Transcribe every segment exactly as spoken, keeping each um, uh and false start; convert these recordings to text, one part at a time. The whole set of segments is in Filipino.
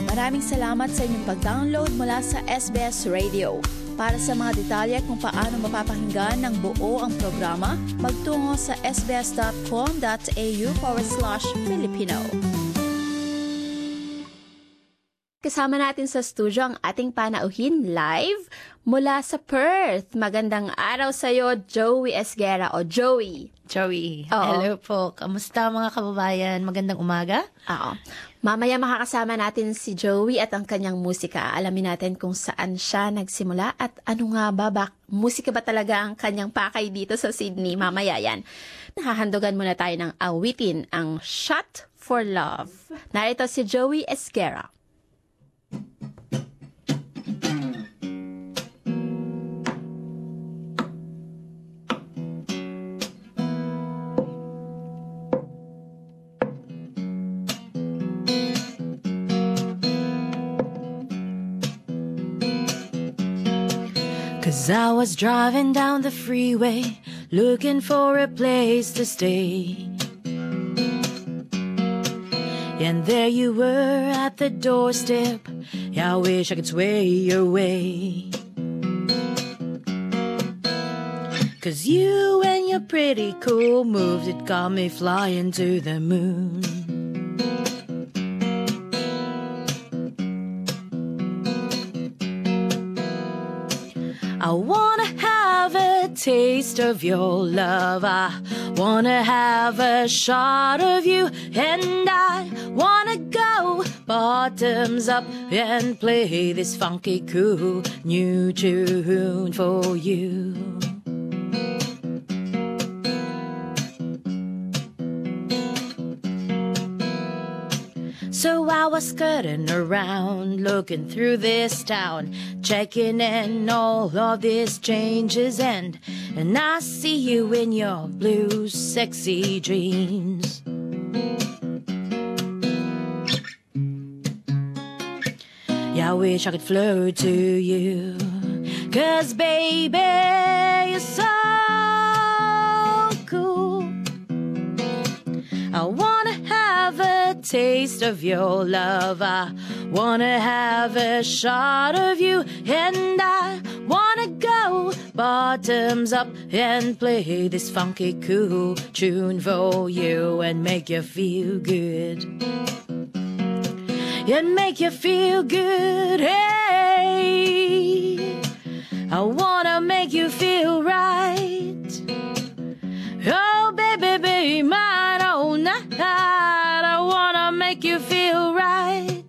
maraming salamat sa inyong pag-download mula sa S B S Radio. Para sa mga detalye kung paano mapapakinggan ng buo ang programa, magtungo sa sbs.com.au forward slash Filipino. Kasama natin sa studio ang ating panauhin live mula sa Perth. Magandang araw sa iyo, Joey Esguera o Joey. Joey, Oo. hello po. Kamusta mga kababayan? Magandang umaga. Oo. Mamaya makakasama natin si Joey at ang kanyang musika. Alamin natin kung saan siya nagsimula at ano nga ba, bak musika ba talaga ang kanyang pakay dito sa Sydney? Mamaya yan. Nahahandugan muna tayo ng awitin, ang Shot for Love. Narito si Joey Esguera. Cause I was driving down the freeway, looking for a place to stay. And there you were at the doorstep. Yeah, I wish I could sway your way. Cause you and your pretty cool moves, it got me flying to the moon. I wanna have a taste of your love. I wanna have a shot of you. And I wanna go bottoms up and play this funky cool new tune for you. So I was skirting around, looking through this town, checking in all of these changes, and and I see you in your blue sexy dreams. Yeah, I wish I could float to you, 'cause baby, you're so cool. I wanna have a taste of your love. I wanna have a shot of you. And I wanna go bottoms up and play this funky cool tune for you and make you feel good. And make you feel good. Hey, I wanna make you feel right. Oh, baby, be mine all night. I wanna make you feel right.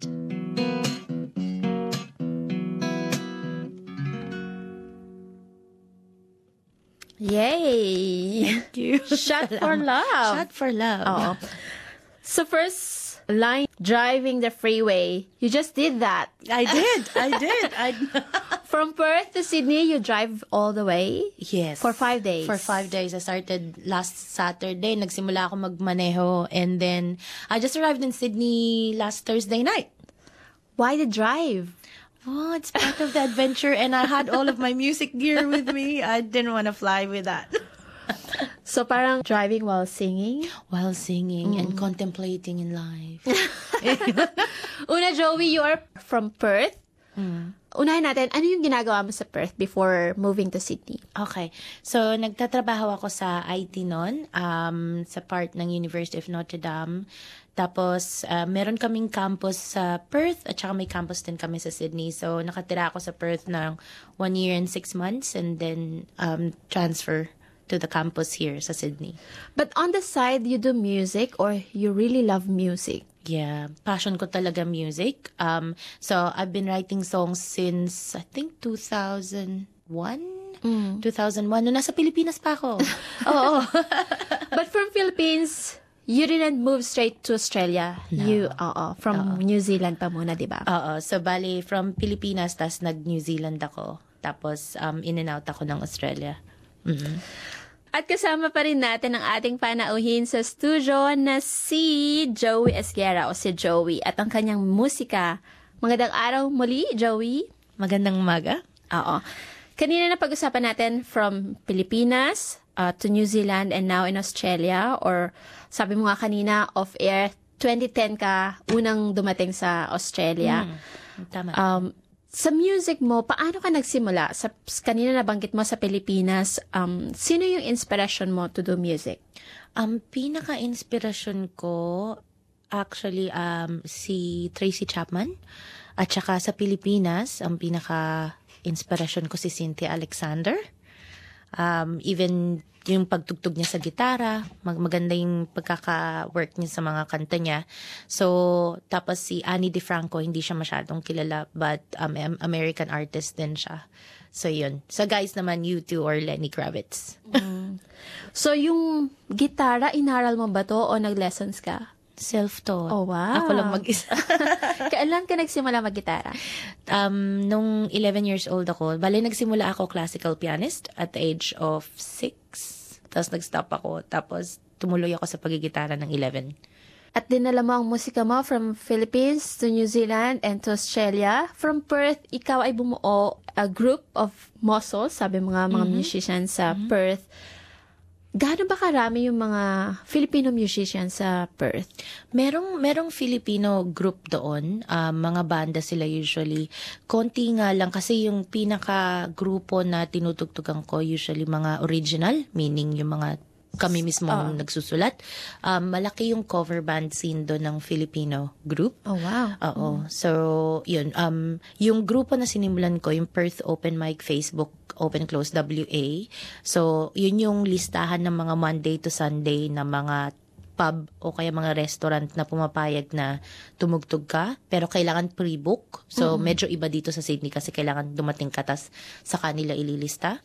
Yay! Thank you. Shot for love. Shot for love. Oo. So first line, driving the freeway. You just did that. I did. I did. I From Perth to Sydney, you drive all the way? Yes. For five days? For five days. I started last Saturday. Nagsimula ako magmaneho. And then, I just arrived in Sydney last Thursday night. Why the drive? Oh, it's part of the adventure. And I had all of my music gear with me. I didn't want to fly with that. So parang driving while singing? While singing mm. and contemplating in life. Una, Joey, you are from Perth. Mm. Unahin natin, ano yung ginagawa mo sa Perth before moving to Sydney? Okay. So, nagtatrabaho ako sa I T noon, um, sa part ng University of Notre Dame. Tapos, uh, meron kaming campus sa Perth at saka may campus din kami sa Sydney. So, nakatira ako sa Perth ng one year and six months and then um, transfer to the campus here sa Sydney. But on the side, you do music or you really love music? Yeah, passion ko talaga music. Um, so, I've been writing songs since, I think, two thousand one? Mm. two thousand one, no, nasa Pilipinas pa ako. Oo. But from Philippines, you didn't move straight to Australia. No. You, oo, from Oo. New Zealand pa muna, di ba? Oo. So, bali, from Pilipinas, tas nag-New Zealand ako. Tapos, um, in and out ako ng Australia. Mm-hmm. At kasama pa rin natin ang ating panauhin sa studio na si Joey Esguera o si Joey at ang kanyang musika. Magandang araw muli, Joey. Magandang umaga. Oo. Kanina na pag-usapan natin from Pilipinas uh, to New Zealand and now in Australia, or sabi mo nga kanina off-air, twenty ten ka unang dumating sa Australia. Mm, tama. Um, sa music mo, paano ka nagsimula? Sa, kanina nabanggit mo sa Pilipinas, um, sino yung inspiration mo to do music? Ang pinaka-inspirasyon ko, actually, um, si Tracy Chapman. At saka sa Pilipinas, ang pinaka-inspirasyon ko si Cynthia Alexander. Um, even yung pagtugtog niya sa gitara, mag maganda yung pagkaka-work niya sa mga kanta niya. So, tapos si Annie DeFranco, hindi siya masyadong kilala, but um, American artist din siya. So, yun. So, guys naman, U two or Lenny Kravitz. Mm. So, yung gitara, inaral mo ba to o nag-lessons ka? Self-taught. Oh, wow. Ako lang mag-isa. Kailan ka nagsimula mag-gitara? Um, nung eleven years old ako, bale nagsimula ako classical pianist at the age of six. Tapos nag-stop ako. Tapos tumuloy ako sa pagigitara ng eleven. At dinala mo ang musika mo from Philippines to New Zealand and to Australia. From Perth, ikaw ay bumuo a group of muscles, sabi mga mga mm-hmm. musicians sa mm-hmm. Perth. Gaano ba karami yung mga Filipino musicians sa Perth? Merong merong Filipino group doon, um, mga banda sila usually. Konti nga lang kasi yung pinaka grupo na tinutugtugan ko usually mga original, meaning yung mga kami mismo oh. nagsusulat. Um, malaki yung cover band scene doon ng Filipino group. Oh, wow. Oo. Mm. So, yun. Um, yung grupo na sinimulan ko, yung Perth Open Mic Facebook Open Close W A. So, yun yung listahan ng mga Monday to Sunday na mga pub o kaya mga restaurant na pumapayag na tumugtog ka, pero kailangan pre-book. So, mm-hmm. medyo iba dito sa Sydney kasi kailangan dumating ka tas sa kanila ililista.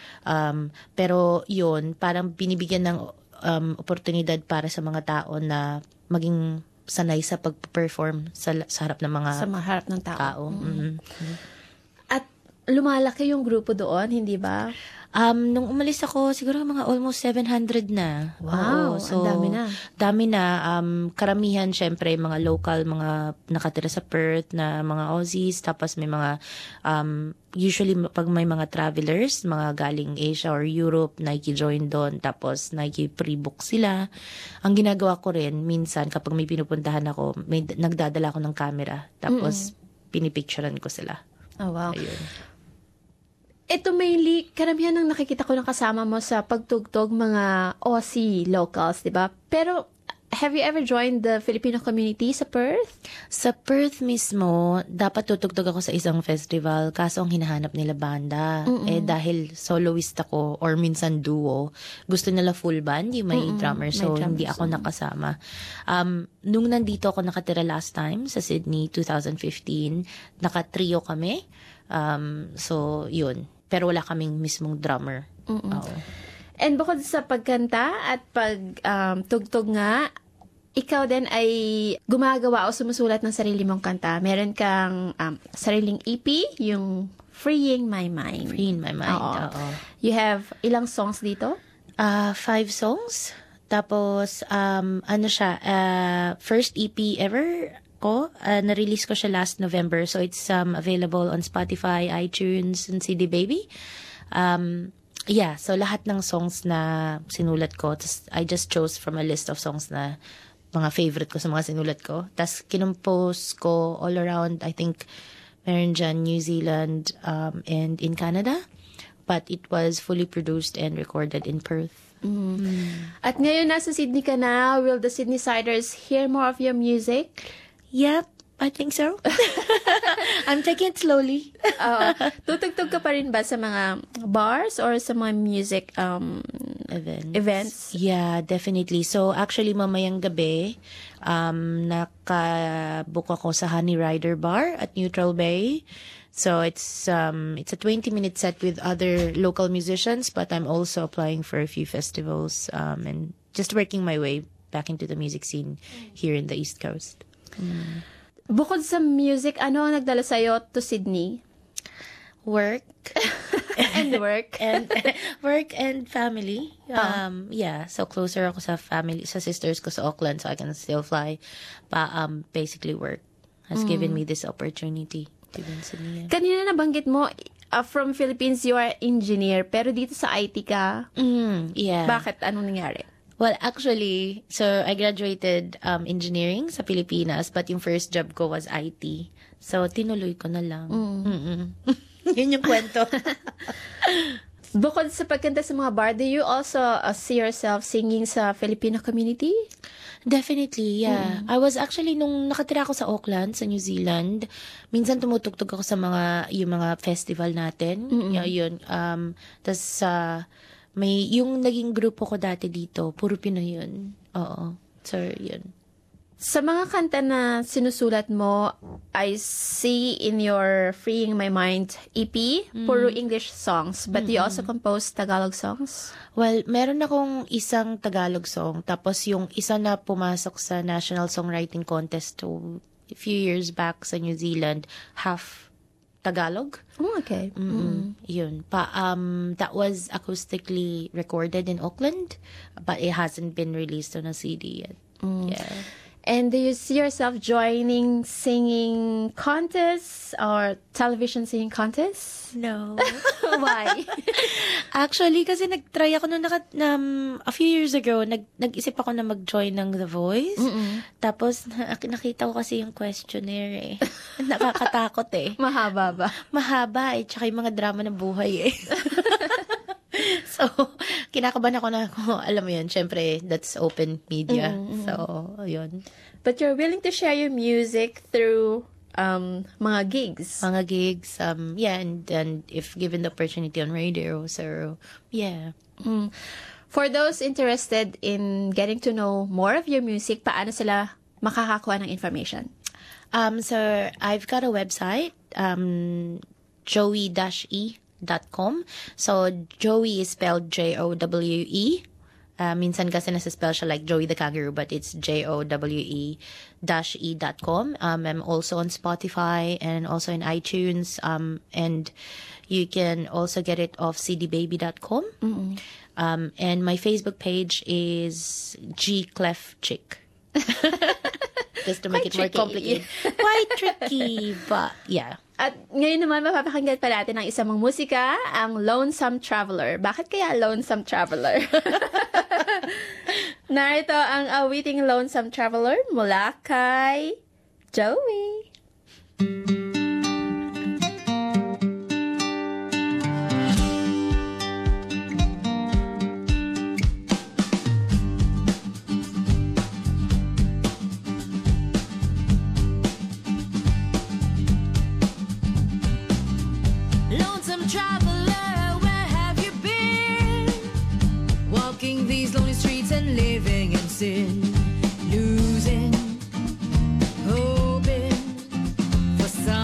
Um, pero yun, parang binibigyan ng um, oportunidad para sa mga tao na maging sanay sa pag-perform sa, sa harap ng mga sa mga harap ng tao. tao. Mm-hmm. Mm-hmm. At lumalaki yung grupo doon, hindi ba? Um, nung umalis ako, siguro mga almost seven hundred na. Wow, Oo, so, ang dami na. Dami na. Um, karamihan, syempre, mga local, mga nakatira sa Perth na mga Aussies. Tapos may mga, um, usually pag may mga travelers, mga galing Asia or Europe, naki-join doon. Tapos naki-pre-book sila. Ang ginagawa ko rin, minsan, kapag may pinupuntahan ako, may nagdadala ako ng camera. Tapos, mm-mm. pinipicturean ko sila. Oh, wow. Ayun. Ito mainly, karamihan ng nakikita ko ng kasama mo sa pagtugtog mga Aussie locals, di ba? Pero, have you ever joined the Filipino community sa Perth? Sa Perth mismo, dapat tutugtog ako sa isang festival, kaso ang hinahanap nila banda. Mm-mm. Eh, dahil soloist ako, or minsan duo, gusto nila full band, yung may Mm-mm. drummer, so may hindi ako nakasama. Um, nung nandito ako nakatira last time, sa Sydney, twenty fifteen, naka-trio kami. Um, so, yun. Pero wala kaming mismong drummer. Oo. And bukod sa pagkanta at pag-tugtog um, nga, ikaw din ay gumagawa o sumusulat ng sarili mong kanta. Meron kang um, sariling E P, yung Freeing My Mind. Freeing My Mind, oo. oo. You have ilang songs dito? Uh, five songs. Tapos, um, ano siya, uh, first E P ever ko. Uh, na-release ko siya last November. So, it's um, available on Spotify, iTunes, and C D Baby. Um, yeah, so lahat ng songs na sinulat ko, tas I just chose from a list of songs na mga favorite ko sa mga sinulat ko. Tapos, kinompose ko all around, I think, meron dyan, New Zealand, um, and in Canada. But it was fully produced and recorded in Perth. Mm. Mm. At ngayon, nasa Sydney ka na. Will the Sydney Siders hear more of your music? Yep, I think so. I'm taking it slowly. uh, tutugtog ka pa rin ba sa mga bars or sa mga music um, events? events? Yeah, definitely. So, actually, mamayang gabi, um, nakabook ako sa Honey Rider Bar at Neutral Bay. So, it's um, it's a twenty-minute set with other local musicians, but I'm also applying for a few festivals um, and just working my way back into the music scene here in the East Coast. Mm. Bukod sa music, ano ang nagdala sa'yo to Sydney? Work. and work. and work and family. Um, oh. Yeah, so closer ako sa family, sa sisters ko sa Auckland, so I can still fly. But um, basically work has mm. given me this opportunity to be in Sydney. Kanina nabanggit mo, uh, from Philippines, you are engineer, pero dito sa I T ka. Mm, yeah. Bakit? Anong nangyari? Well, actually, so I graduated um, engineering sa Pilipinas, but yung first job ko was I T. So, tinuloy ko na lang. Mm. Yun yung kwento. Bukod sa pagkanta sa mga bar, do you also uh, see yourself singing sa Filipino community? Definitely, yeah. I was actually, nung nakatira ako sa Auckland, sa New Zealand, minsan tumutugtog ako sa mga, yung mga festival natin. Yeah, yun. Um, tas sa, uh, may, yung naging grupo ko dati dito, puro Pinoy yun. Oo. So, yun. Sa mga kanta na sinusulat mo, I see in your Freeing My Mind E P, mm. puro English songs. But mm-hmm. you also compose Tagalog songs? Well, meron akong isang Tagalog song. Tapos yung isa na pumasok sa National Songwriting Contest to a few years back sa New Zealand, half Tagalog. Oh, okay. Mm-hmm. Yun. Pa, um, that was acoustically recorded in Auckland, but it hasn't been released on a C D yet. Mm. Yeah. And do you see yourself joining singing contests or television singing contests? No. Why? Actually, kasi nag-try ako nung naka, um, a few years ago, nag, nag-isip ako na mag-join ng The Voice. Mm-mm. Tapos, na, nakita ko kasi yung questionnaire eh. Nakakatakot eh. Mahaba ba? Mahaba eh. Tsaka yung mga drama ng buhay eh. So, kinakabahan ako na, oh, alam mo yun, syempre, that's open media. Mm-hmm. So, yun. But you're willing to share your music through um, mga gigs? Mga gigs, um, yeah, and, and if given the opportunity on radio, so, yeah. Mm. For those interested in getting to know more of your music, paano sila makakakuha ng information? Um, so, I've got a website, um, joey dash e dot com. So, Joey is spelled J O W E. Uh, minsan kasi nasa-spell siya like Joey the Kangaroo, but it's J O W E dash E dot com. Um, I'm also on Spotify and also in iTunes. Um, and you can also get it off c d baby dot com. Mm-hmm. Um, and my Facebook page is G Clef Chick. Just to make Quite it more tricky. complicated. Quite tricky, but yeah. At ngayon naman, mapapakinggan pa natin ang isa mong musika, ang Lonesome Traveler. Bakit kaya Lonesome Traveler? Narito ang awiting Lonesome Traveler mula kay Joey. Traveler, where have you been? Walking these lonely streets and living in sin, losing, hoping for some.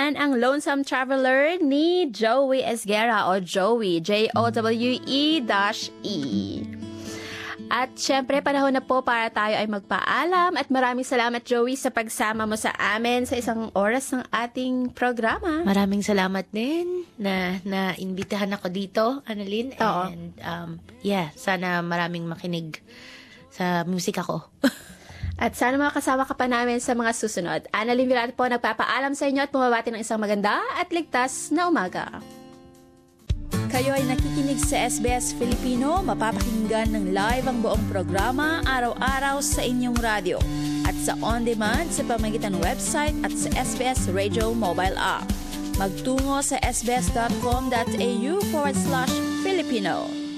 naman ang Lonesome Traveler ni Joey Esguera o Joey, J O W E E. At syempre, panahon na po para tayo ay magpaalam at maraming salamat, Joey, sa pagsama mo sa amin sa isang oras ng ating programa. Maraming salamat din na na-imbitahan ako dito, Annalyn. Oo. And um, yeah, sana maraming makinig sa musika ko. At sana makasama ka pa namin sa mga susunod. Annalyn Villar po nagpapaalam sa inyo at bumabati ng isang maganda at ligtas na umaga. Kayo ay nakikinig sa S B S Filipino, mapapakinggan ng live ang buong programa araw-araw sa inyong radyo at sa on-demand sa pamamagitan ng website at sa S B S Radio mobile app. Magtungo sa sbs.com.au forward slash Filipino.